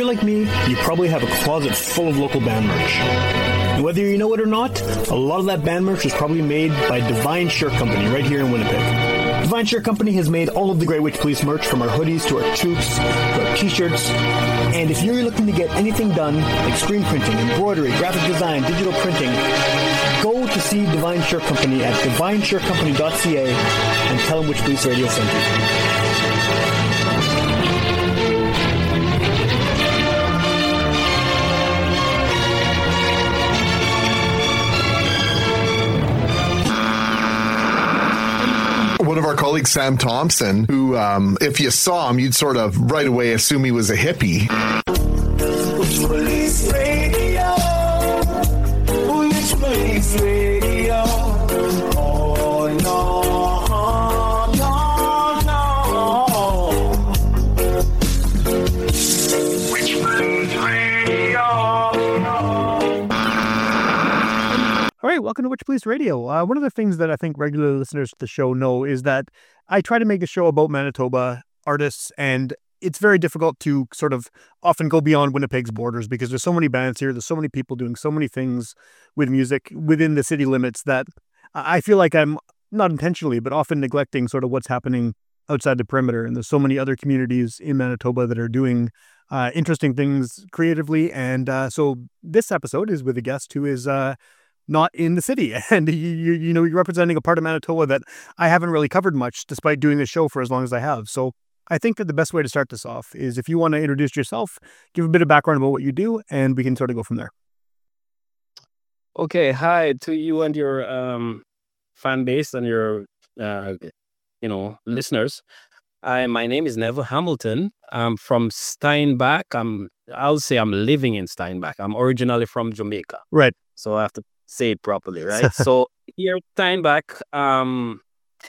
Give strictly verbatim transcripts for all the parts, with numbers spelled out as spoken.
like me, you probably have a closet full of local band merch. And whether you know it or not, a lot of that band merch is probably made by Divine Shirt Company right here in Winnipeg. Divine Shirt Company has made all of the Great Witch Police merch, from our hoodies to our toques to our t-shirts. And if you're looking to get anything done, like screen printing, embroidery, graphic design, digital printing, go to see Divine Shirt Company at divine shirt company dot c a and tell them which Police Radio sent you. One of our colleagues, Sam Thompson, who, um, if you saw him, you'd sort of right away assume he was a hippie. Police Radio, Police Radio. Oh no, no, no. Police Radio. All right, welcome to Witch Police Radio. Uh, one of the things that I think regular listeners to the show know is that I try to make a show about Manitoba artists, and it's very difficult to sort of often go beyond Winnipeg's borders because there's so many bands here, there's so many people doing so many things with music within the city limits that I feel like I'm, not intentionally, but often neglecting sort of what's happening outside the perimeter. And there's so many other communities in Manitoba that are doing uh, interesting things creatively. And uh, so this episode is with a guest who is... Uh, not in the city. And, you, you, you know, you're representing a part of Manitoba that I haven't really covered much, despite doing this show for as long as I have. So I think that the best way to start this off is if you want to introduce yourself, give a bit of background about what you do, and we can sort of go from there. Okay. Hi to you and your um, fan base and your, uh, you know, listeners. I, my name is Neville Hamilton. I'm from Steinbach. I'm, I'll say I'm living in Steinbach. I'm originally from Jamaica. Right. So I have to say it properly, right? So here at Steinbach, um,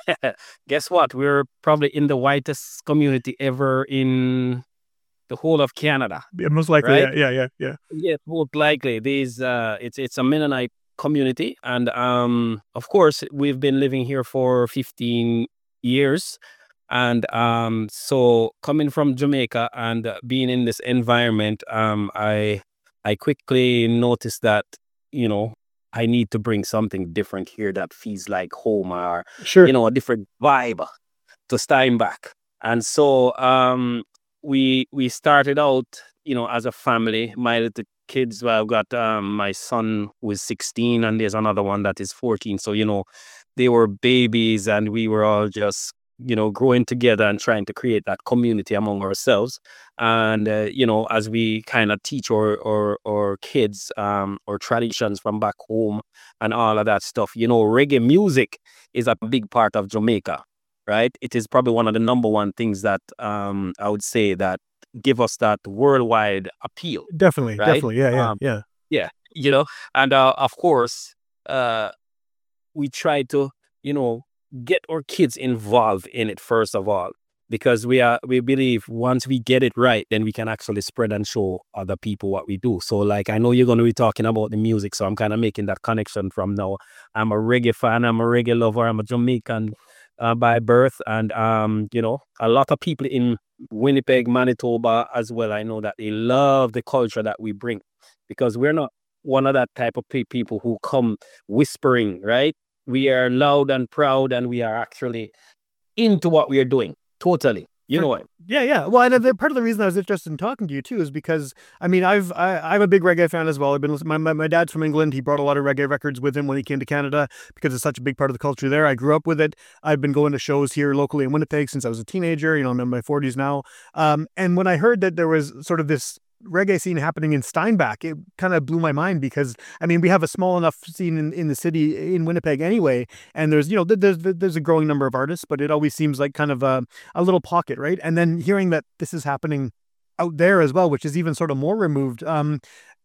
guess what? We're probably in the whitest community ever in the whole of Canada. Yeah, most likely, right? yeah, yeah, yeah, yeah. Yeah, most likely. These, uh, it's it's a Mennonite community, and um, of course, we've been living here for fifteen years, and um, so coming from Jamaica and uh, being in this environment, um, I I quickly noticed that, you know, I need to bring something different here that feels like home, or, sure, you know, a different vibe to Steinbach. And so um, we we started out, you know, as a family. My little kids, well, I've got um, my son who is sixteen, and there's another one that is fourteen. So, you know, they were babies, and we were all just, you know, growing together and trying to create that community among ourselves. And, uh, you know, as we kind of teach our, our, our kids um, our traditions from back home and all of that stuff, you know, reggae music is a big part of Jamaica, right? It is probably one of the number one things that um, I would say that give us that worldwide appeal. Definitely, right? definitely, yeah, yeah, um, yeah. Yeah, you know, and uh, of course, uh, we try to, you know, get our kids involved in it first of all, because we are we believe once we get it right, then we can actually spread and show other people what we do. So like, I know you're going to be talking about the music, so I'm kind of making that connection from now. I'm a reggae fan, I'm a reggae lover, I'm a Jamaican uh, by birth, and um, you know, a lot of people in Winnipeg, Manitoba as well, I know that they love the culture that we bring, because we're not one of that type of pe- people who come whispering, right? We are loud and proud, and we are actually into what we are doing. Totally. You know what? Yeah, yeah. Well, and the, part of the reason I was interested in talking to you too is because, I mean, I've I, I'm a big reggae fan as well. I've been listening, my, my my dad's from England. He brought a lot of reggae records with him when he came to Canada because it's such a big part of the culture there. I grew up with it. I've been going to shows here locally in Winnipeg since I was a teenager. You know, I'm in my forties now. Um, and when I heard that there was sort of this reggae scene happening in Steinbach, it kind of blew my mind because, I mean, we have a small enough scene in, in the city in Winnipeg anyway, and there's, you know, there's there's a growing number of artists, but it always seems like kind of a, a little pocket, right? And then hearing that this is happening out there as well, which is even sort of more removed. Um,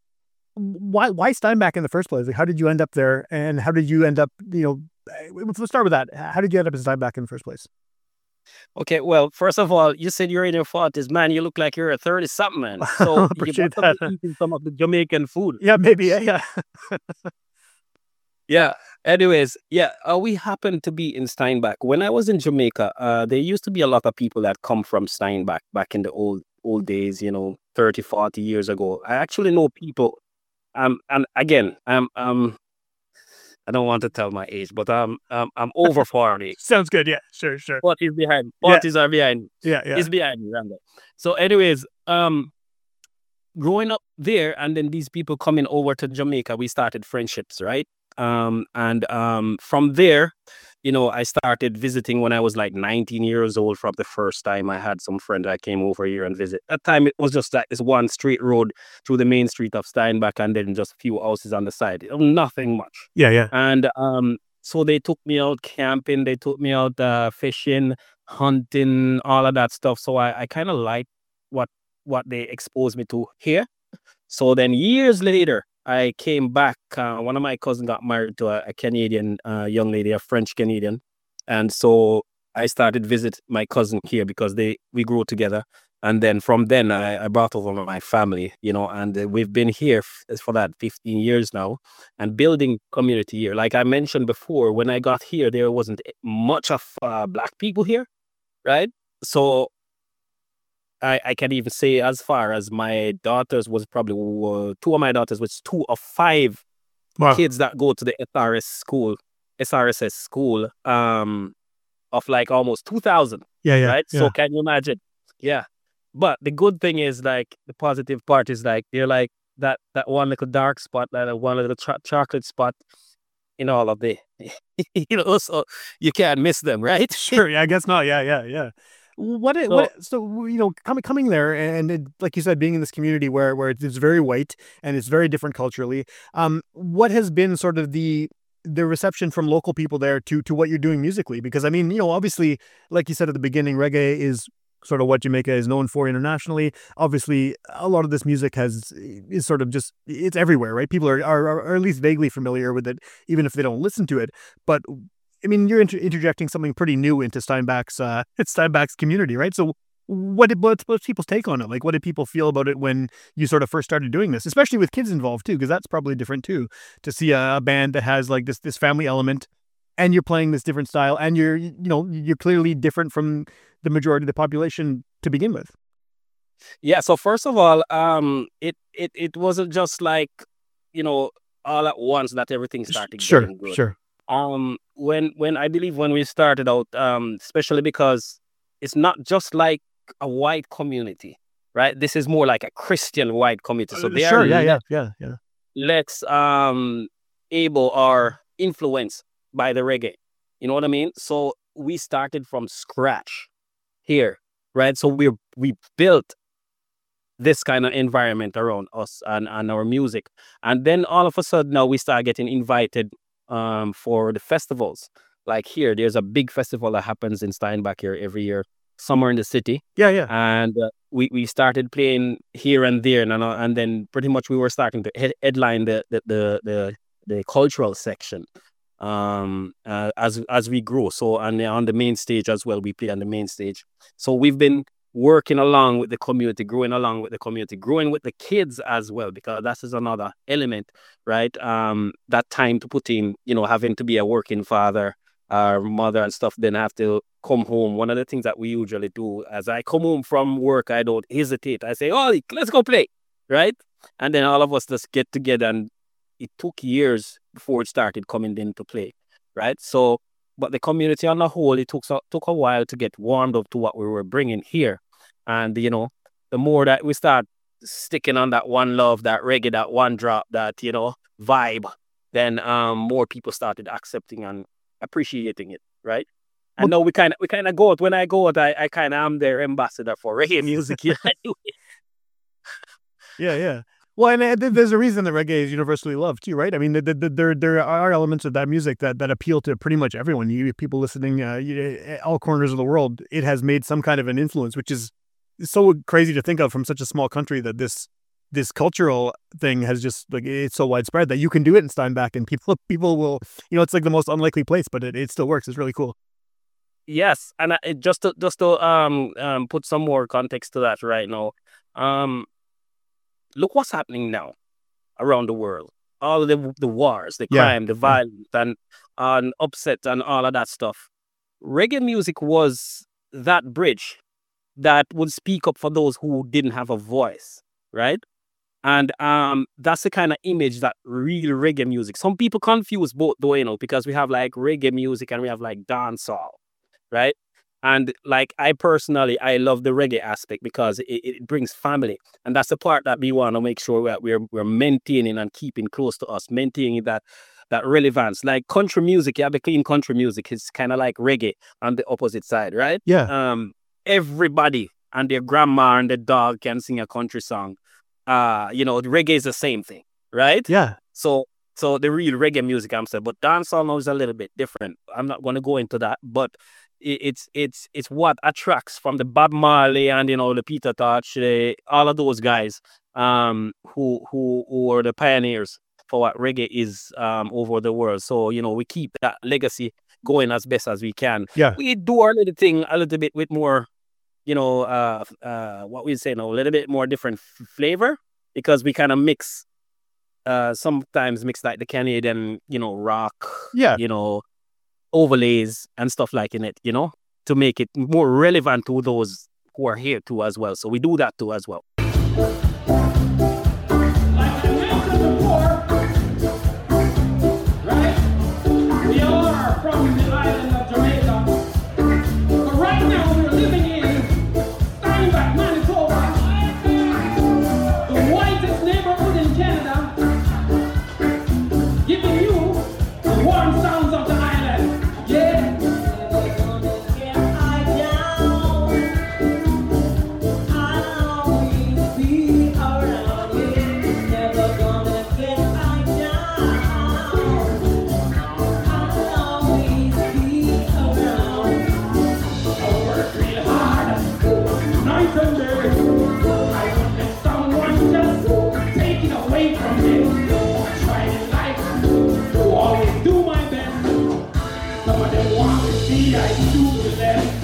why why Steinbach in the first place? Like, how did you end up there, and how did you end up, you know, let's start with that. How did you end up in Steinbach in the first place? Okay, well, first of all, you said you're in your forties, man. You look like you're a thirty-something, man. So you Appreciate must have that. been eating some of the Jamaican food. Yeah, maybe. Yeah, yeah. Yeah. Anyways, yeah, uh, we happened to be in Steinbach. When I was in Jamaica, uh, there used to be a lot of people that come from Steinbach back in the old old days, you know, thirty, forty years ago. I actually know people. Um, and again, I'm um, I don't want to tell my age, but I'm um, I'm over forty. Sounds good. Yeah, sure, sure. Forties behind. Yeah. Forties are behind. Yeah, yeah. It's behind me, Randall. So, anyways, um, growing up there, and then these people coming over to Jamaica, we started friendships, right? Um, and um, from there, you know, I started visiting when I was like nineteen years old. From the first time I had some friend that came over here and visit. That time it was just like this one straight road through the main street of Steinbach, and then just a few houses on the side. Nothing much. Yeah, yeah. And um, so they took me out camping, they took me out uh, fishing, hunting, all of that stuff. So I, I kind of liked what what they exposed me to here. So then years later, I came back. Uh, one of my cousins got married to a, a Canadian uh, young lady, a French Canadian, and so I started visit my cousin here because they we grew together. And then from then, I, I brought over my family, you know, and uh, we've been here f- for that fifteen years now, and building community here. Like I mentioned before, when I got here, there wasn't much of uh, black people here, right? So I, I can even say as far as my daughters was probably uh, two of my daughters was two of five Wow. kids that go to the S R S school, S R S S school, um, of like almost two thousand, Yeah, yeah. right? yeah. So can you imagine? Yeah. But the good thing is, like, the positive part is like they're like that that one little dark spot, that one little cho- chocolate spot in all of the, you know, so you can't miss them, right? Sure. Yeah, I guess not. Yeah, yeah, yeah. What it, So- what so you know coming coming there and it, like you said, being in this community where where it's very white and it's very different culturally. Um, what has been sort of the the reception from local people there to to what you're doing musically? Because I mean, you know, obviously, like you said at the beginning, reggae is sort of what Jamaica is known for internationally. Obviously, a lot of this music has is sort of just it's everywhere, right? People are are, are at least vaguely familiar with it, even if they don't listen to it. But I mean, you're inter- interjecting something pretty new into Steinbach's uh, Steinbach's community, right? So, what did what's, what's people's take on it? Like, what did people feel about it when you sort of first started doing this, especially with kids involved too? Because that's probably different too, to see a, a band that has like this this family element, and you're playing this different style, and you're you know you're clearly different from the majority of the population to begin with. Yeah. So first of all, um, it it it wasn't just like, you know, all at once that everything started Sure, getting good. sure. Um, when when I believe when we started out, um, especially because it's not just like a white community, right? This is more like a Christian white community. So Uh, they sure, are yeah, le- yeah, yeah, yeah. less um able or influenced by the reggae. You know what I mean? So we started from scratch here, right? So we we built this kind of environment around us and, and our music. And then all of a sudden now we start getting invited um for the festivals. Like here, there's a big festival that happens in Steinbach here every year, somewhere in the city. Yeah, yeah. And uh, we, we started playing here and there, and uh, and then pretty much we were starting to head, headline the the, the the the cultural section um uh, as as we grow. So and on the main stage as well, we play on the main stage. So we've been working along with the community, growing along with the community, growing with the kids as well, because that is another element, right? Um, that time to put in, you know, having to be a working father, uh, mother and stuff, then have to come home. One of the things that we usually do, as I come home from work, I don't hesitate. I say, oh, let's go play, right? And then all of us just get together, and it took years before it started coming into play, right? So, but the community on the whole, it took, so- took a while to get warmed up to what we were bringing here. And, you know, the more that we start sticking on that one love, that reggae, that one drop, that, you know, vibe, then um, more people started accepting and appreciating it, right? I know we kind of we kind of go out. When I go out, I, I kind of am their ambassador for reggae music. Yeah, Yeah, yeah. Well, and uh, th- there's a reason that reggae is universally loved too, right? I mean, th- th- th- there there are elements of that music that, that appeal to pretty much everyone. You people listening, uh, you, all corners of the world. It has made some kind of an influence, which is so crazy to think of from such a small country. That this this cultural thing has just like it's so widespread that you can do it in Steinbach, and people people will, you know, it's like the most unlikely place, but it, it still works. It's really cool. yes, and I, it- just to just to um um put some more context to that right now, um, look what's happening now around the world. All of the the wars, the Yeah, crime, the violence, and and upset, and all of that stuff. Reggae music was that bridge that would speak up for those who didn't have a voice, right? And um, that's the kind of image that real reggae music. Some people confuse both, though, you know, because we have like reggae music and we have like dancehall, right? And like I personally, I love the reggae aspect because it, it brings family, and that's the part that we want to make sure that we're we're maintaining and keeping close to us, maintaining that that relevance. Like country music, you have the clean country music. It's kind of like reggae on the opposite side, right? Yeah. Um, everybody and their grandma and their dog can sing a country song. Uh, you know, the reggae is the same thing, right? Yeah. So, so the real reggae music, I'm saying, but dancehall now is a little bit different. I'm not going to go into that, but it, it's it's it's what attracts from the Bob Marley and you know the Peter Tosh, the, all of those guys, um, who who who are the pioneers for what reggae is um over the world. So you know we keep that legacy going as best as we can. Yeah. We do our little thing a little bit with more, you know, uh, uh, what we say now, a little bit more different f- flavor because we kind of mix, uh, sometimes mix like the Canadian, you know, rock, Yeah. you know, overlays and stuff like in it, you know, to make it more relevant to those who are here too as well. So we do that too as well. Like I mentioned before, right? We are from the island of Jamaica. But right now we're living in Steinbach, Manitoba, the whitest neighborhood in Canada, giving you the warm sounds of the island. Yeah. Night and day, I don't let someone just take it away from me. I try in life to always do my best. Some of them want to see I do to them.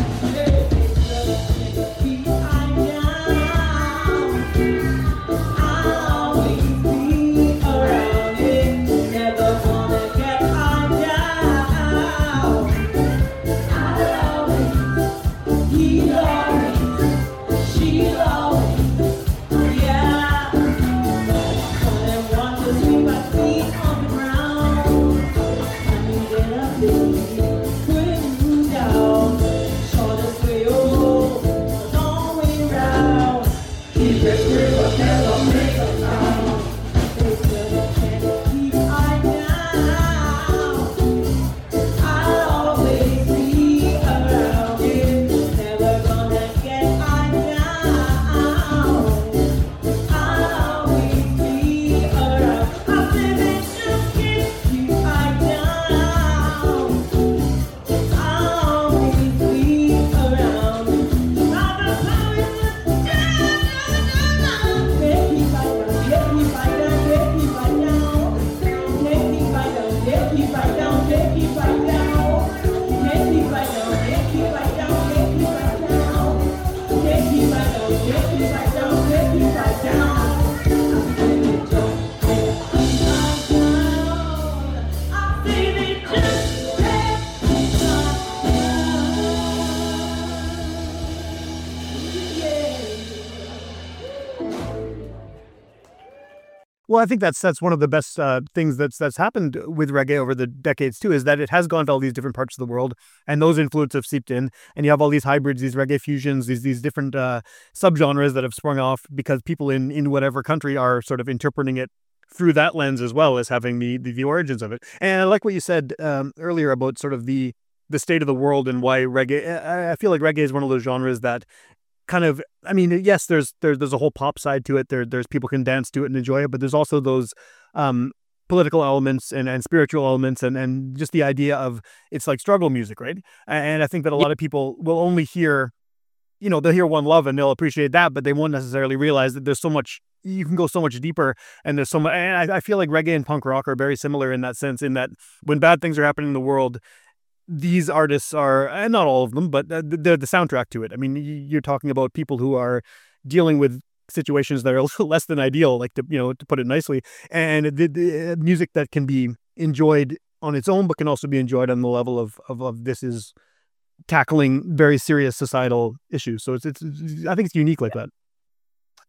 Well, I think that's that's one of the best uh, things that's that's happened with reggae over the decades too, is that it has gone to all these different parts of the world, and those influences have seeped in, and you have all these hybrids, these reggae fusions, these these different uh, subgenres that have sprung off because people in in whatever country are sort of interpreting it through that lens as well as having the the, the origins of it. And I like what you said um, earlier about sort of the the state of the world and why reggae. I, I feel like reggae is one of those genres that kind of, I mean, yes, there's there's there's a whole pop side to it. There there's people can dance to it and enjoy it, but there's also those um, political elements and, and spiritual elements and and just the idea of it's like struggle music, right? And I think that a lot of people will only hear, you know, they'll hear One Love and they'll appreciate that, but they won't necessarily realize that there's so much, you can go so much deeper, and there's so much. And I, I feel like reggae and punk rock are very similar in that sense, in that when bad things are happening in the world, these artists are, and not all of them, but they're the soundtrack to it. I mean, you're talking about people who are dealing with situations that are a little less than ideal, like to, you know, to put it nicely, and the, the music that can be enjoyed on its own, but can also be enjoyed on the level of, of, of this is tackling very serious societal issues. So it's, it's, I think it's unique like that.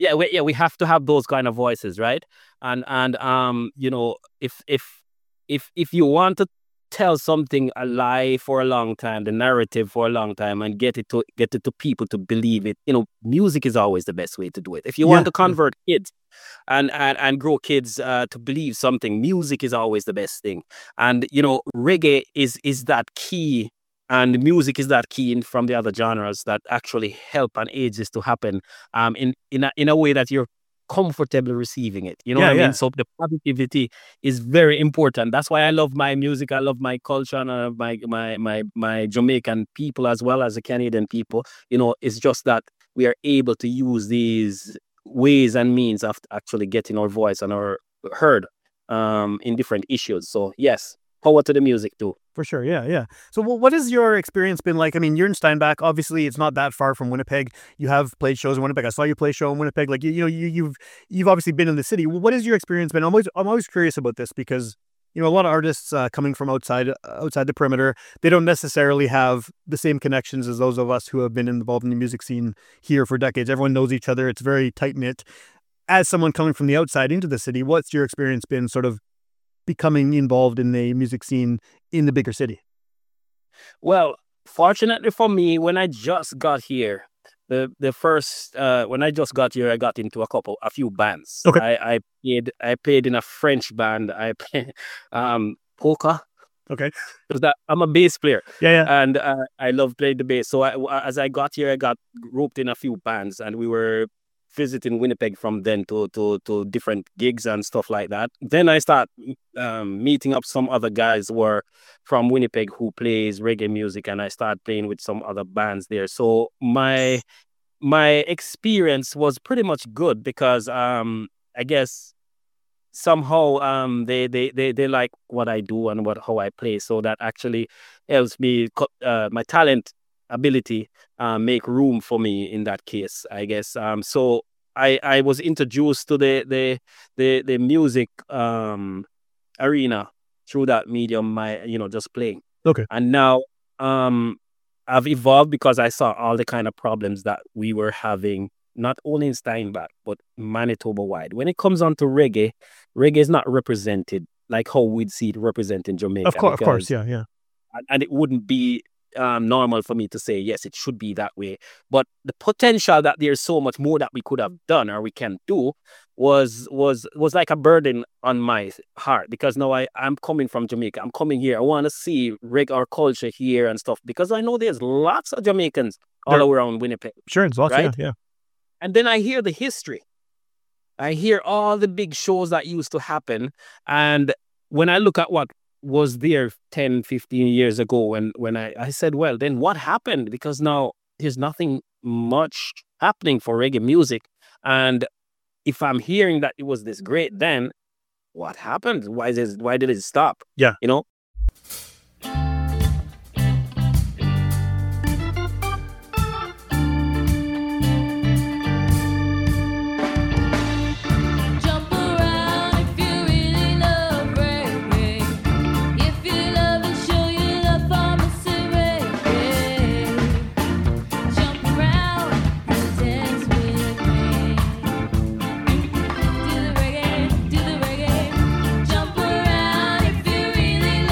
yeah, we, yeah, we have to have those kind of voices, right? And and um, you know, if if if if you want to tell something a lie for a long time, the narrative for a long time, and get it to get it to people to believe it, you know, music is always the best way to do it. If you Yeah. want to convert kids and and, and grow kids uh, to believe something, music is always the best thing. And you know, reggae is is that key, and music is that key in, from the other genres that actually help and aid this to happen um in in a, in a way that you're comfortable receiving it. You know Yeah, what I yeah. mean? So the positivity is very important. That's why I love my music. I love my culture, and I love my my my my Jamaican people as well as the Canadian people. You know, it's just that we are able to use these ways and means of actually getting our voice and our heard um in different issues. So yes, power to the music too. For sure, yeah, yeah. So, wh- what has your experience been like? I mean, you're in Steinbach. Obviously, it's not that far from Winnipeg. You have played shows in Winnipeg. I saw you play a show in Winnipeg. Like, you, you know, you, you've you've obviously been in the city. What has your experience been? I'm always I'm always curious about this because you know a lot of artists uh, coming from outside uh, outside the perimeter, they don't necessarily have the same connections as those of us who have been involved in the music scene here for decades. Everyone knows each other. It's very tight knit. As someone coming from the outside into the city, what's your experience been? Sort of becoming involved in the music scene in the bigger city. Well, fortunately for me, when I just got here, the the first uh, when I just got here, I got into a couple, a few bands. Okay. I I played I played in a French band. I play, um polka. Okay. Because that I'm a bass player, Yeah, yeah. and uh, I love playing the bass. So I, as I got here, I got roped in a few bands, and we were visiting Winnipeg from then to to to different gigs and stuff like that. Then I start um, meeting up some other guys who are from Winnipeg who plays reggae music, and I start playing with some other bands there. So my my experience was pretty much good because um, I guess somehow um, they, they they they like what I do and what how I play. So that actually helps me co- uh, my talent ability uh, make room for me in that case, I guess. Um, so I, I was introduced to the the the, the music um, arena through that medium, my you know just playing. Okay. And now um, I've evolved because I saw all the kind of problems that we were having, not only in Steinbach but Manitoba wide. When it comes on to reggae, reggae is not represented like how we'd see it represented in Jamaica. Of course, of course, because- yeah, yeah. and, and it wouldn't be um, normal for me to say, yes, it should be that way. But the potential that there's so much more that we could have done or we can do was was was like a burden on my heart, because now I, I'm coming from Jamaica. I'm coming here. I want to see reggae our culture here and stuff, because I know there's lots of Jamaicans all There- around Winnipeg. Sure, it's lots, Right? yeah, yeah. And then I hear the history. I hear all the big shows that used to happen. And when I look at what was there ten, fifteen years ago, when, when I, I said, well, then what happened? Because now there's nothing much happening for reggae music. And if I'm hearing that it was this great then, what happened? Why is it, why did it stop? Yeah. You know? Jump around if you really love reggae. If you love and show your love for Mister Reggae. Jump around and dance with me. Do the reggae, do the reggae. Jump around if you really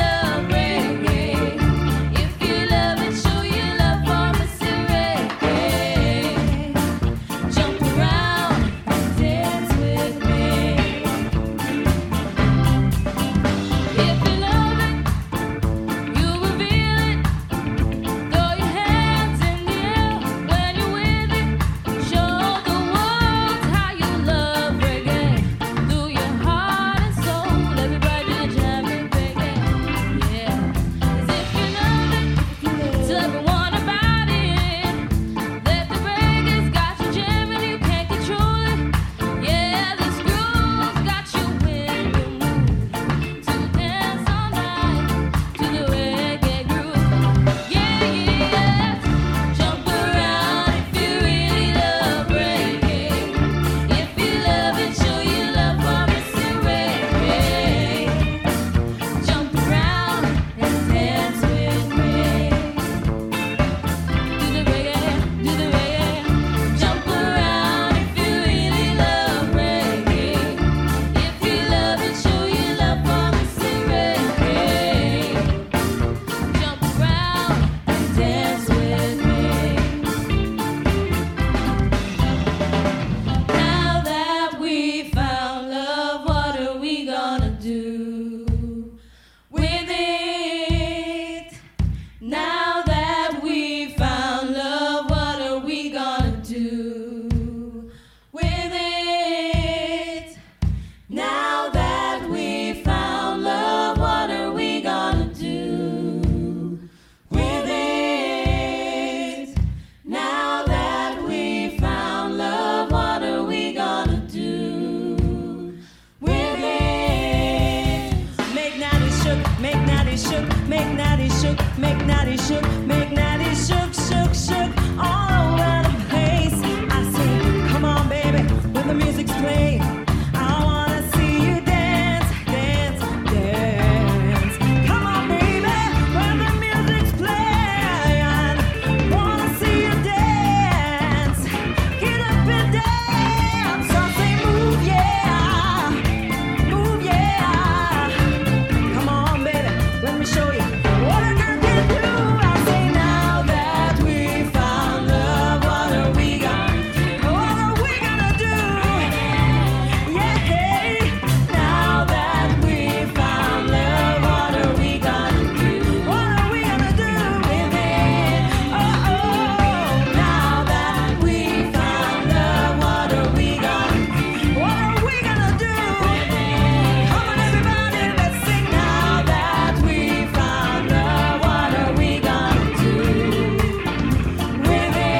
shook, make natty shook, make natty shook, shook, shook all over the place. I say, come on, baby, when the music's playing, I wanna see you dance, dance, dance. Come on, baby, when the music's playing, wanna see you dance. Get up and dance. So say, move, yeah, move, yeah. Come on, baby, let me show you what a girl can do. I say, now that we found love, what are we gonna do? What are we gonna do? Yeah, now that we found love, what are we gonna do? What are we gonna do with it? Oh, oh, now that we found love, what are we gonna do? What are we gonna do with it? Come on, everybody, let's sing. Now that we found love, what are we gonna do with it?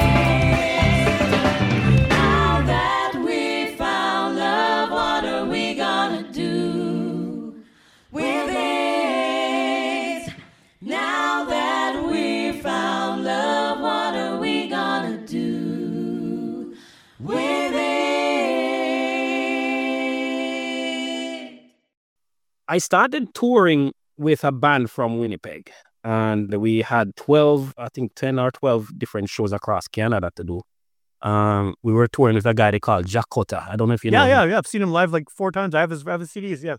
Now that we found love, what are we gonna do with it? Now that we found love, what are we gonna do with it? I started touring with a band from Winnipeg, and we had twelve, I think ten or twelve different shows across Canada to do. Um, we were touring with a guy they call Jack Cotta. I don't know if you know Yeah, him. yeah, yeah. I've seen him live like four times. I have his, I have his C Ds. Yeah,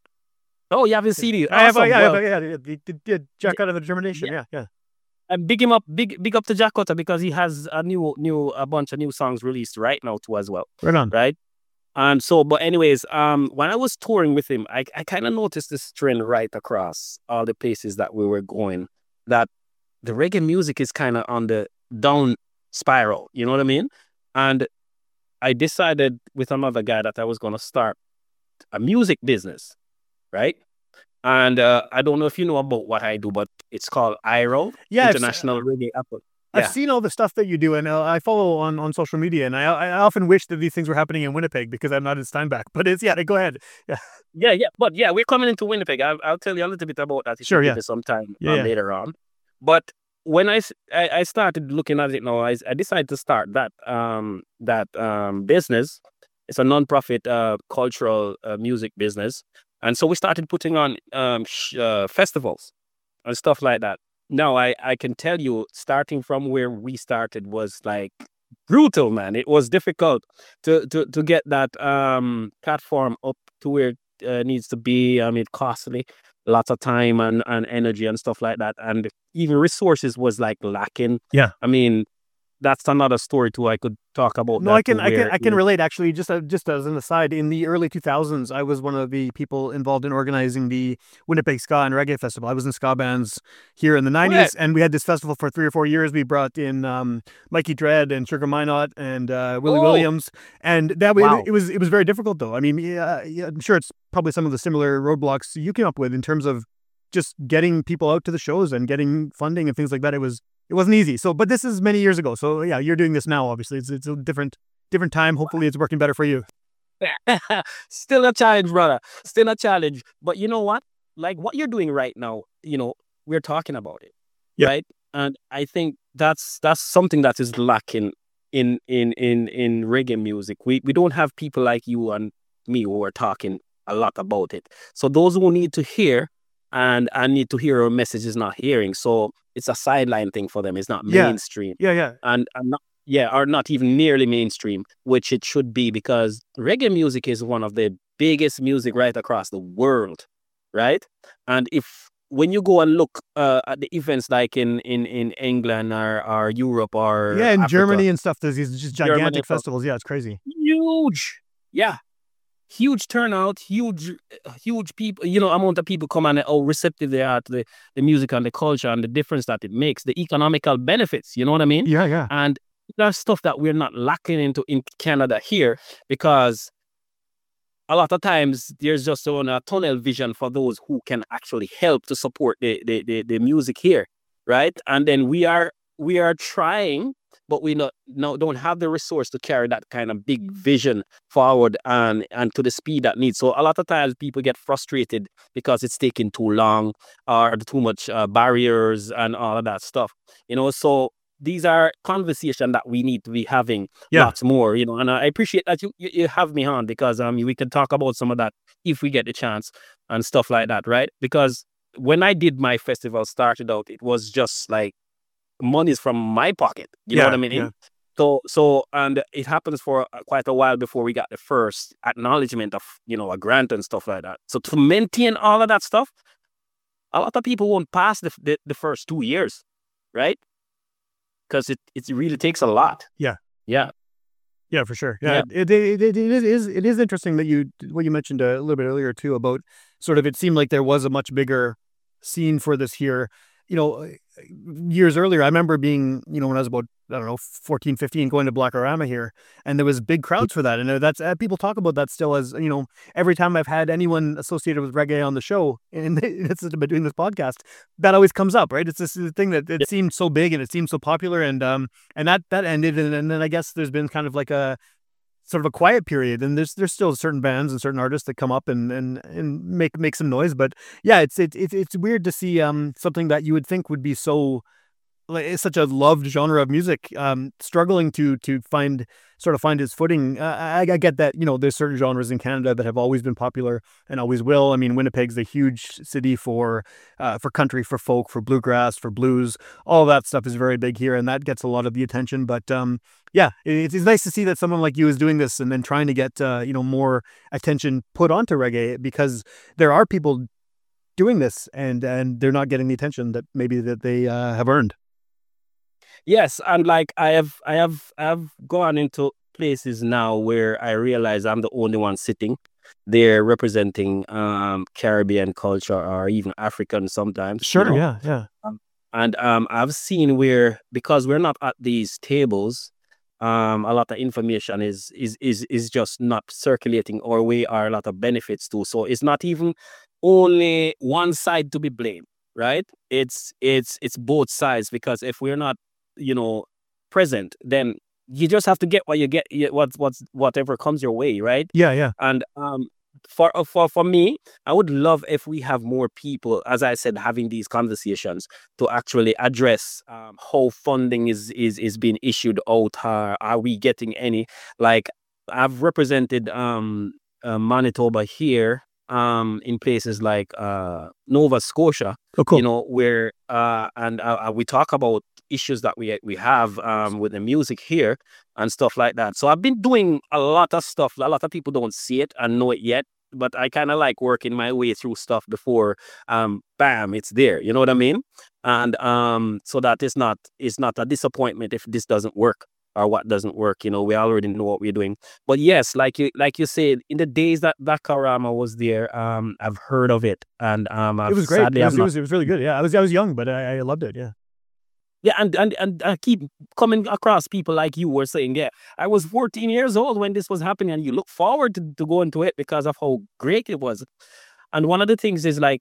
Oh, you have his C D. I have. uh, Awesome. Yeah, Well, yeah, yeah, yeah. He did- did Jack out of the determination. Yeah, yeah. and big him up, big big up to Jack Cotta because he has a new new a bunch of new songs released right now too as well, Right on. right? And so, but anyways, um, when I was touring with him, I I kind of noticed this trend right across all the places that we were going, that the reggae music is kind of on the down spiral. You know what I mean? And I decided with another guy that I was gonna start a music business, right? And uh, I don't know if you know about what I do, but it's called I R O, Yeah, I've s- International Reggae Apple. I've Yeah. seen all the stuff that you do, and uh, I follow on, on social media, and I I often wish that these things were happening in Winnipeg because I'm not in Steinbach. But it's yeah, go ahead. Yeah, Yeah, yeah, but yeah, we're coming into Winnipeg. I'll, I'll tell you a little bit about that if Sure, you yeah. give me some time Yeah, um, yeah. later on. But when I, s- I, I started looking at it now, I, s- I decided to start that um that um business. It's a non-profit uh, cultural uh, music business, and so we started putting on um sh- uh, festivals and stuff like that. Now I I can tell you, starting from where we started was like brutal, man. It was difficult to to to get that um platform up to where it uh, needs to be. I mean, costly, lots of time and and energy and stuff like that, and even resources was like lacking. Yeah. I mean, that's another story too. I could talk about. no, that I can too, I can where, I you can know- relate actually. Just uh, just as an aside, in the early two thousands, I was one of the people involved in organizing the Winnipeg Ska and Reggae Festival. I was in ska bands here in the nineties, and we had this festival for three or four years. We brought in um, Mikey Dread and Sugar Minot and uh, Willie Oh. Williams, and that way Wow. it was it was very difficult though. I mean, yeah, yeah, I'm sure it's probably some of the similar roadblocks you came up with in terms of just getting people out to the shows and getting funding and things like that. It was it wasn't easy. So, but this is many years ago. So yeah, you're doing this now. Obviously, it's it's a different different time. Hopefully, it's working better for you. Still a challenge, brother. Still a challenge. But you know what? Like what you're doing right now, you know, we're talking about it. Yeah. Right? And I think that's that's something that is lacking in in in in reggae music. We we don't have people like you and me who are talking a lot about it. So those who need to hear and and need to hear our message is not hearing. So it's a sideline thing for them. It's not Yeah. mainstream. Yeah, yeah. and, and not yeah, or not even nearly mainstream, which it should be, because reggae music is one of the biggest music right across the world, right? And if when you go and look uh, at the events like in in in England or or Europe or Yeah, in Africa, Germany and stuff, there's these just Germany gigantic and stuff. festivals. Yeah, it's crazy. huge, yeah, huge turnout, huge, uh, huge people. You know, amount of people come and how receptive they are to the the music and the culture and the difference that it makes, the economical benefits. You know what I mean? Yeah, yeah. And that's stuff that we're not lacking into in Canada here, because a lot of times there's just on a tunnel vision for those who can actually help to support the, the, the, the music here, right? And then we are we are trying but we not no don't have the resource to carry that kind of big vision forward and and to the speed that needs. So a lot of times people get frustrated because it's taking too long or too much uh, barriers and all of that stuff. You know, so these are conversations that we need to be having Yeah. lots more. You know, and I appreciate that you you, you have me on because um we can talk about some of that if we get the chance and stuff like that, right? Because when I did my festival started out, it was just like money's from my pocket. You know Yeah, what I mean? yeah. So, so, and it happens for uh, quite a while before we got the first acknowledgement of, you know, a grant and stuff like that. So to maintain all of that stuff, a lot of people won't pass the the, the first two years, right? Because it, it really takes a lot. Yeah. Yeah. Yeah, for sure. Yeah, It, it, it, it is it is interesting that you what you mentioned a little bit earlier too about sort of it seemed like there was a much bigger scene for this here. You know, years earlier, I remember being, you know, when I was about, I don't know, fourteen, fifteen, going to Blackorama here, and there was big crowds for that. And that's, uh, people talk about that still as, you know, every time I've had anyone associated with reggae on the show, and it's been doing this podcast, that always comes up, right? It's this thing that it seemed so big and it seemed so popular, and um, and that that ended, and, and then I guess there's been kind of like a sort of a quiet period, and there's there's still certain bands and certain artists that come up and and, and make make some noise, but yeah, it's it, it it's weird to see um something that you would think would be so like it's such a loved genre of music um struggling to to find sort of find its footing. Uh, I, I get that, you know, there's certain genres in Canada that have always been popular and always will. I mean, Winnipeg's a huge city for uh, for country, for folk, for bluegrass, for blues. All that stuff is very big here, and that gets a lot of the attention. But um, yeah, it, it's nice to see that someone like you is doing this and then trying to get uh, you know, more attention put onto reggae, because there are people doing this and and they're not getting the attention that maybe that they uh, have earned. Yes, and like I have, I have, I have gone into places now where I realize I'm the only one sitting there representing um Caribbean culture or even African sometimes. you know. yeah, yeah. And um, I've seen where, because we're not at these tables, um, a lot of information is is is is just not circulating our way, or a lot of benefits too. So it's not even only one side to be blamed, right? It's it's it's both sides, because if we're not, you know, present, then you just have to get what you get, y- what's what's whatever comes your way, right? Yeah, yeah. And um, for uh, for for me, I would love if we have more people, as I said, having these conversations to actually address um, how funding is is is being issued out. Are, are we getting any? Like, I've represented um uh, Manitoba here um in places like uh Nova Scotia, Oh, cool. you know, where uh and uh, uh, we talk about issues that we we have um with the music here and stuff like that. So I've been doing a lot of stuff. A lot of people don't see it and know it yet, but I kind of like working my way through stuff before um bam, it's there. You know what I mean? And um so that it's not it's not a disappointment if this doesn't work or what doesn't work. You know, we already know what we're doing. But yes, like you like you said, in the days that Blackorama was there, um I've heard of it, and um I've It was great. sadly It I've was, it not was it was really good. Yeah, I was I was young, but I, I loved it. Yeah. Yeah, and, and and I keep coming across people like you were saying, yeah, I was fourteen years old when this was happening, and you look forward to, to going to it because of how great it was. And one of the things is like,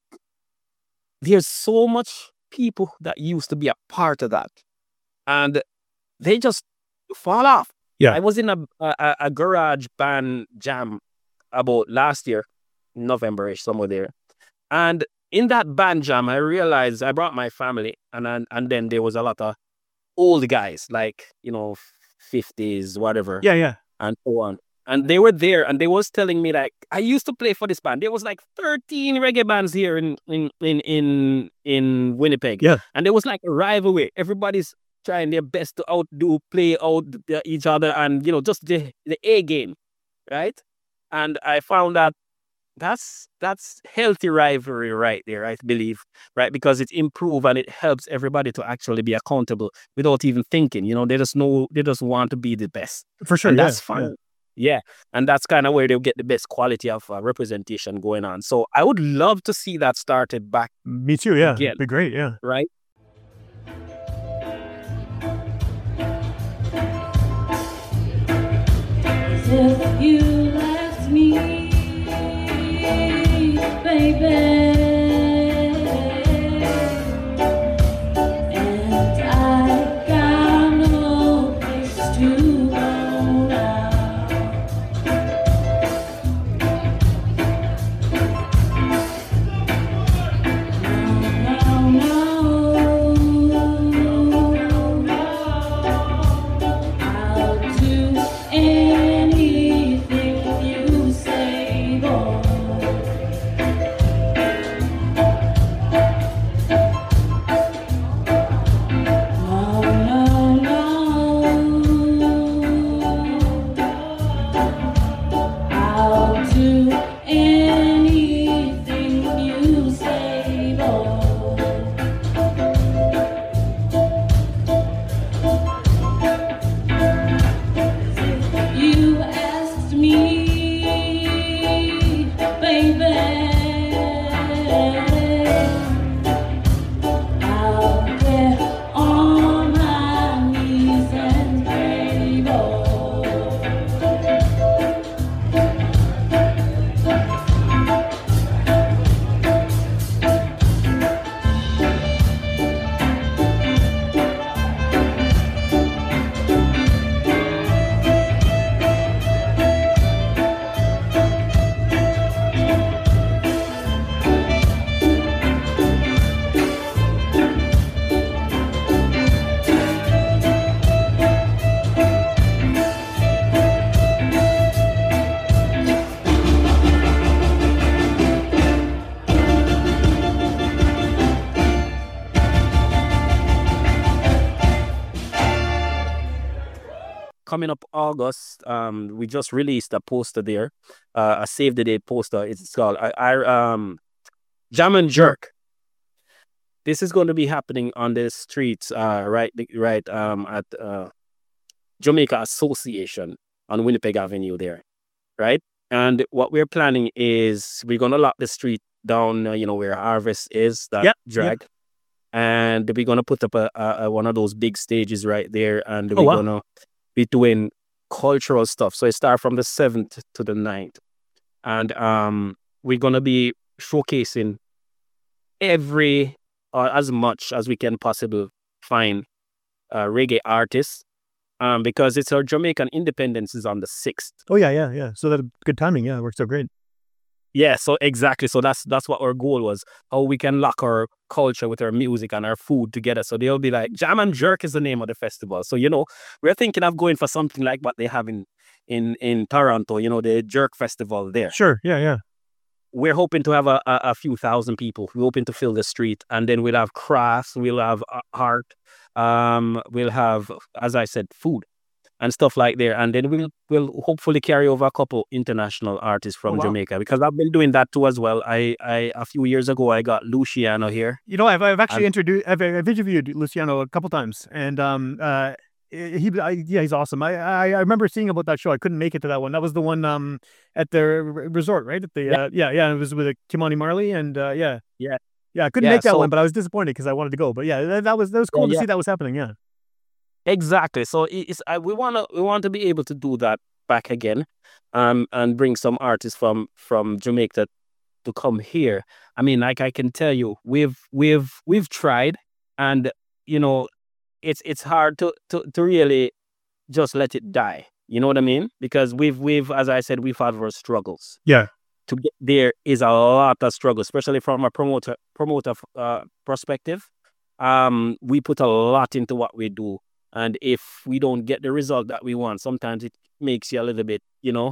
there's so much people that used to be a part of that, and they just fall off. Yeah. I was in a a, a garage band jam about last year, November-ish, somewhere there, and in that band jam, I realized I brought my family, and then and then there was a lot of old guys, like, you know, fifties, whatever, Yeah, yeah. and so on. And they were there, and they was telling me like, I used to play for this band. There was like thirteen reggae bands here in in in in, in Winnipeg, Yeah. and there was like a rivalry. Everybody's trying their best to outdo, play out the- each other, and you know, just the the A game, right? And I found that that's that's healthy rivalry right there, I believe, right? Because it improves and it helps everybody to actually be accountable without even thinking. You know, they just know they just want to be the best, For sure. and yeah, that's fine. Yeah, and that's kind of where they'll get the best quality of uh, representation going on. So I would love to see that started back, yeah. Me too. Yeah. Again. It'd be great. Yeah. right? If you left me, baby, and I got no coming up August, um, we just released a poster there, uh, a save the date poster. It's called I, I um Jam and Jerk. This is going to be happening on the streets, uh, right, right, um, at uh, Jamaica Association on Winnipeg Avenue there, right? And what we're planning is we're gonna lock the street down, uh, you know, where Harvest is, that Yep, drag, and we're gonna put up a, a, a one of those big stages right there, and Oh, we're wow. gonna be doing cultural stuff. So it start from the seventh to the ninth, and um, we're gonna be showcasing every or as much as we can possibly find uh, reggae artists, um, because it's our Jamaican independence is on the sixth. Oh yeah, yeah, yeah. So that good timing. Yeah, it works out great. Yeah, so exactly. So that's that's what our goal was. How we can lock our culture with our music and our food together. So they'll be like, Jam and Jerk is the name of the festival. So, you know, we're thinking of going for something like what they have in in, in Toronto, you know, the Jerk Festival there. Sure. Yeah, yeah. We're hoping to have a, a, a few thousand people. We're hoping to fill the street. And then we'll have crafts, we'll have uh, art, um, we'll have, as I said, food and stuff like there. And then we'll we'll hopefully carry over a couple international artists from Oh, wow. Jamaica, because I've been doing that too as well. I, I a few years ago I got Luciano here. You know, I've I've actually And- introduced, I've, I've interviewed Luciano a couple times, and um, uh, he, I, yeah, he's awesome. I, I I remember seeing about that show. I couldn't make it to that one. That was the one um at the r- resort, right? At the Yeah. uh, yeah, yeah. It was with uh, Kimani Marley, and uh, yeah, Yeah. yeah. I couldn't Yeah, make that so- one, but I was disappointed because I wanted to go. But yeah, that, that was that was cool Yeah, to yeah. see that was happening. Yeah. Exactly. So it- it's I, we wanna we want to be able to do that back again, um, and bring some artists from from Jamaica to come here. I mean, like I can tell you, we've we've we've tried, and you know, it's it's hard to to to really just let it die. You know what I mean? Because we've we've as I said, we've had our struggles. Yeah. To get there is a lot of struggle, especially from a promoter promoter uh, perspective. Um, we put a lot into what we do, and if we don't get the result that we want, sometimes it makes you a little bit, you know,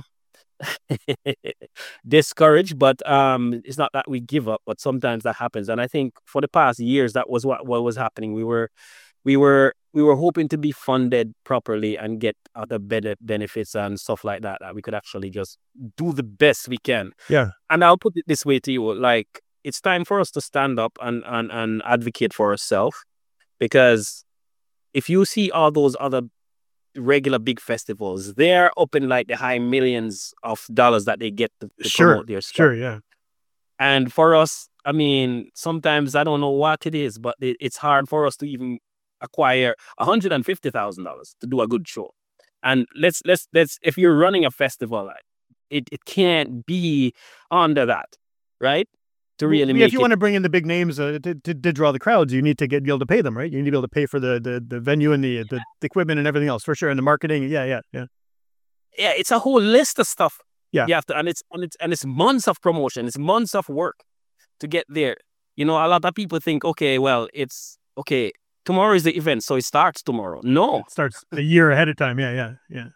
discouraged. But um, it's not that we give up, but sometimes that happens. And I think for the past years, that was what, what was happening. We were, we were, we were hoping to be funded properly and get other bene- benefits and stuff like that, that we could actually just do the best we can. Yeah. And I'll put it this way to you, like, it's time for us to stand up and, and, and advocate for ourselves, because if you see all those other regular big festivals, they're up in like the high millions of dollars that they get to, to Sure. promote their stuff. Sure. Yeah. And for us, I mean, sometimes I don't know what it is, but it, it's hard for us to even acquire one hundred fifty thousand dollars to do a good show. And let's let's let's if you're running a festival, like, it it can't be under that, right? To really Well, make yeah, if you it. want to bring in the big names uh, to, to to draw the crowds, you need to get be able to pay them, right? You need to be able to pay for the the, the venue and the, the the equipment and everything else, for sure, and the marketing. Yeah. Yeah. Yeah. Yeah, it's a whole list of stuff. Yeah. You have to, and it's and it's and it's months of promotion, it's months of work to get there. You know, a lot of people think, okay, well, it's okay. Tomorrow is the event, so it starts tomorrow. No, It starts a year ahead of time. Yeah. Yeah. Yeah.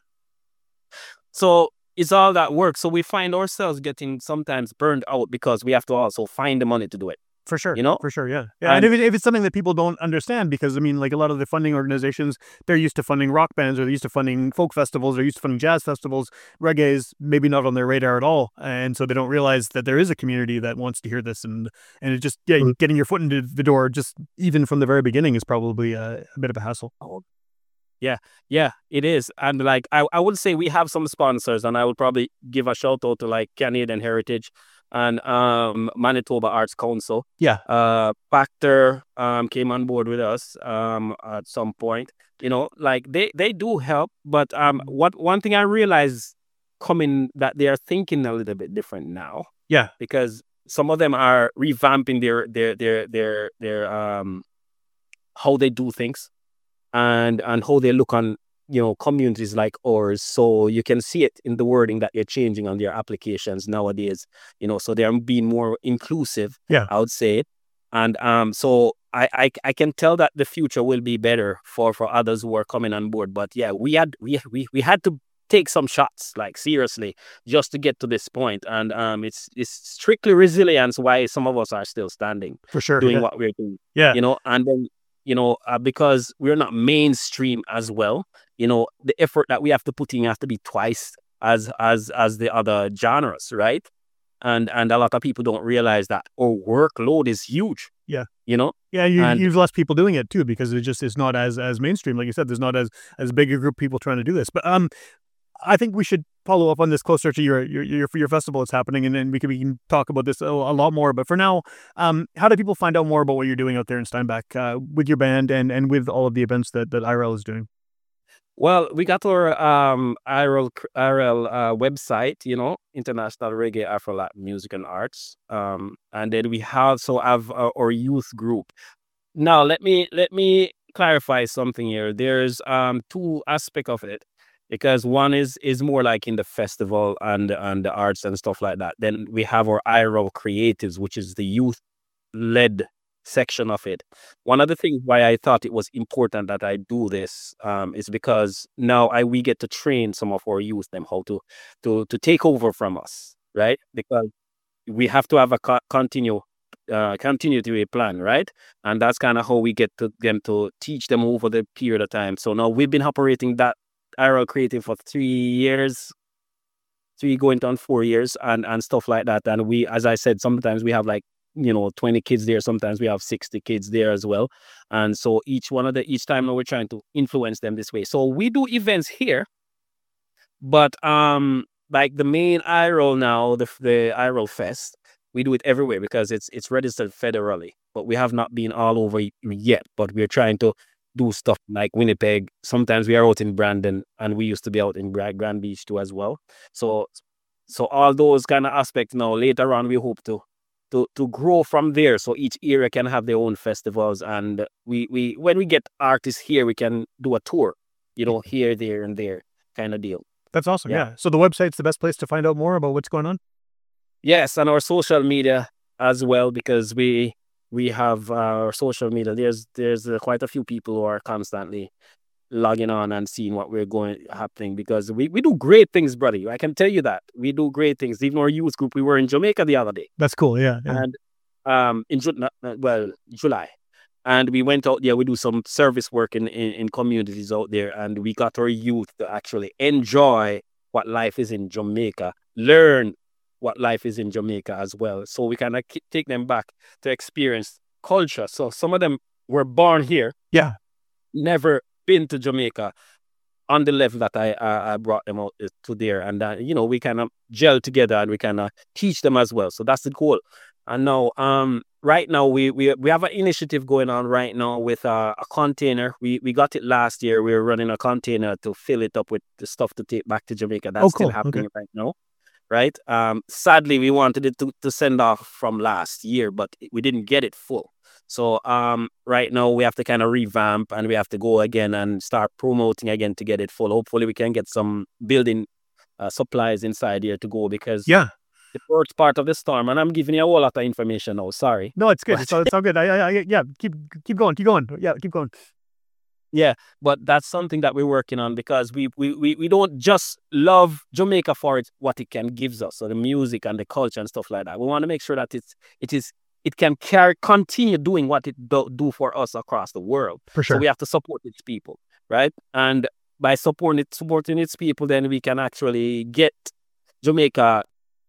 so it's all that work. So we find ourselves getting sometimes burned out because we have to also find the money to do it. For sure. You know? For sure. Yeah. Yeah. And, And- if, it, if it's something that people don't understand, because I mean, like a lot of the funding organizations, they're used to funding rock bands, or they're used to funding folk festivals, they're used to funding jazz festivals. Reggae is maybe not on their radar at all, and so they don't realize that there is a community that wants to hear this, and and it just yeah, Mm. getting your foot into the door just even from the very beginning is probably a, a bit of a hassle. Yeah, it is. And like I, I would say we have some sponsors, and I would probably give a shout out to like Canadian Heritage and um Manitoba Arts Council. Yeah. Uh Factor um came on board with us um at some point. You know, like they, they do help, but um what one thing I realized coming that they are thinking a little bit different now. Yeah. Because some of them are revamping their their their their their um how they do things and and how they look on, you know, communities like ours. So you can see it in the wording that they're changing on their applications nowadays, you know, so they're being more inclusive. Yeah. I would say. And um so I, I I can tell that the future will be better for for others who are coming on board. But yeah, we had we we, we had to take some shots, like seriously, just to get to this point. And um it's it's strictly resilience why some of us are still standing, For sure. doing yeah. what we're doing. Yeah. You know, and then you know, uh, because we're not mainstream as well. You know, the effort that we have to put in have to be twice as as as the other genres, right? And and a lot of people don't realize that our workload is huge. Yeah. You know, Yeah, you, and you've less people doing it too because it just is not as as mainstream. Like you said, there's not as as big a group of people trying to do this. But um, I think we should follow up on this closer to your your your, your festival that's happening, and then we can we can talk about this a, a lot more. But for now, um, how do people find out more about what you're doing out there in Steinbach uh, with your band and and with all of the events that that I R L is doing? well, we got our um I R L cr- I R L uh, website, you know, International Reggae Afro Latin Music and Arts. Um, and then we also have uh, our youth group. Now, let me let me clarify something here. There's um two aspect of it because one is is more like in the festival and and the arts and stuff like that. Then we have our I R L Creatives, which is the youth led section of it. One of the things why I thought it was important that I do this um, is because now I we get to train some of our youth them how to to to take over from us, right? Because we have to have a co- continue uh, continuity plan, right? And that's kind of how we get to them to teach them over the period of time. So now we've been operating that I R L Creative for three years, three going on four years, and and stuff like that. And we, as I said, sometimes we have like you know twenty kids there. Sometimes we have sixty kids there as well. And so each one of the each time now we're trying to influence them this way. So we do events here, but um like the main I R L now, the the I R L Fest, we do it everywhere because it's it's registered federally. But we have not been all over y- yet. But we're trying to do stuff like Winnipeg. Sometimes we are out in Brandon, and we used to be out in Gra- Grand Beach too as well. So so all those kind of aspects now later on we hope to to to grow from there. So each area can have their own festivals, and we we when we get artists here, we can do a tour, you know, here, there, and there kind of deal. That's awesome. Yeah. Yeah. So the website's the best place to find out more about what's going on. Yes, and our social media as well, because we we have uh, our social media. There's there's uh, quite a few people who are constantly logging on and seeing what we're going happening because we, we do great things, brother. I can tell you that we do great things. Even our youth group, we were in Jamaica the other day, That's cool. Yeah. Yeah. and um in Ju- not- not- well July, and we went out there. We do some service work in, in in communities out there, and we got our youth to actually enjoy what life is in Jamaica, learn what life is in Jamaica as well. So we kind of take them back to experience culture. So some of them were born here, Yeah. never been to Jamaica on the level that I I, I brought them out uh, to there, and uh, you know we kind of gel together and we kind of teach them as well. So that's the goal. And now, um, right now we we we have an initiative going on right now with uh, a container. We we got it last year. We were running a container to fill it up with the stuff to take back to Jamaica. That's Oh, still cool. happening Okay. right now. Right. Um, sadly, we wanted it to, to send off from last year, but we didn't get it full. So um, right now we have to kind of revamp and we have to go again and start promoting again to get it full. Hopefully, we can get some building uh, supplies inside here to go because Yeah. the first part of the storm, and I'm giving you a whole lot of information now. Sorry. No, it's good. But- It's all, it's all good. I, I, I, yeah. Keep keep going. Keep going. Yeah. Keep going. Yeah, but that's something that we're working on because we we, we, we don't just love Jamaica for it, what it can gives us, so the music and the culture and stuff like that. We want to make sure that it's it is it can carry continue doing what it do, do for us across the world. For sure. So we have to support its people, right? And by supporting it, supporting its people, then we can actually get Jamaica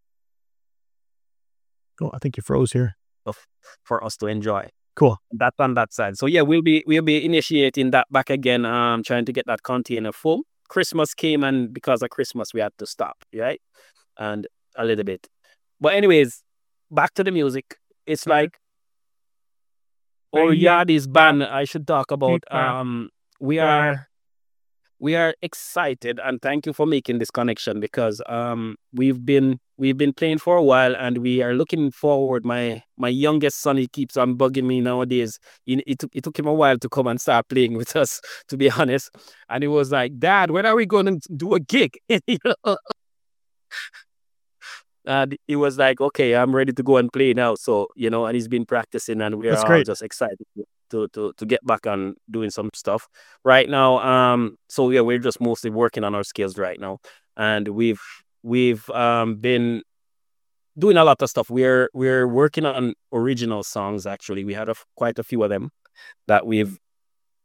Oh, I think you froze here. for us to enjoy. Cool. That's on that side. So yeah, we'll be we'll be initiating that back again. Um, trying to get that container full. Christmas came, and because of Christmas, we had to stop, right? And a little bit. But anyways, back to the music. It's like our Yardie's band. I should talk about. Um, we are we are excited, and thank you for making this connection because um we've been we've been playing for a while, and we are looking forward. My my youngest son, he keeps on bugging me nowadays. It, it, took- it took him a while to come and start playing with us, to be honest. And he was like, "Dad, when are we going to do a gig?" You know? And he was like, "Okay, I'm ready to go and play now." So you know, and he's been practicing, and we're That's all great. just excited to to to get back on doing some stuff right now. Um, so yeah, we're just mostly working on our skills right now, and we've we've um been doing a lot of stuff. We're we're working on original songs. Actually, we had a f quite a few of them that we've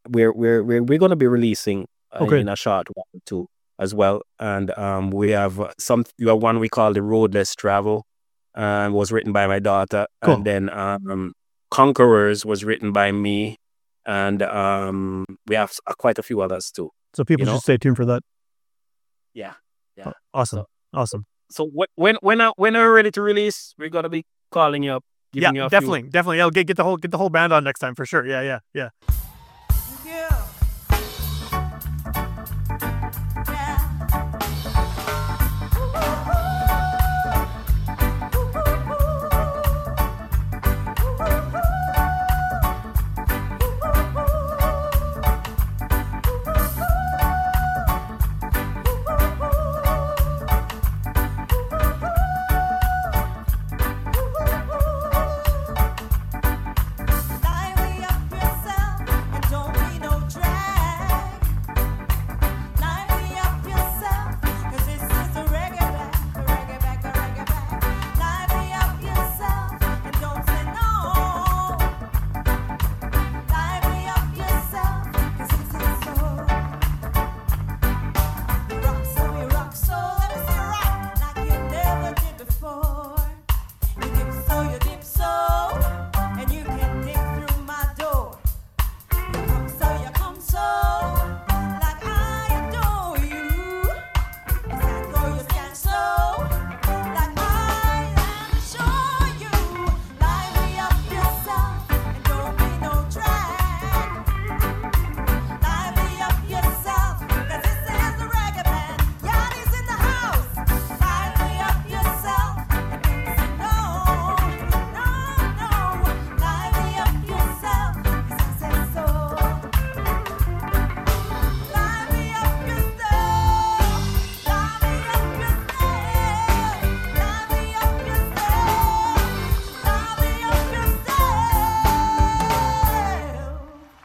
we're we're we're, we're going to be releasing uh, Okay. in a short while too as well. And um, we have uh, some we have one we call the Road Less Travel, and was written by my daughter. Cool. And then um, Conquerors was written by me, and um, we have uh, quite a few others too. So people you know? should stay tuned for that. Yeah, yeah. Awesome. So- Awesome. So wh- when when I, when we're ready to release, we're gonna be calling you up. Yeah, giving you a few- definitely. Definitely. Yeah, get, get the whole get the whole band on next time for sure. Yeah, yeah, yeah.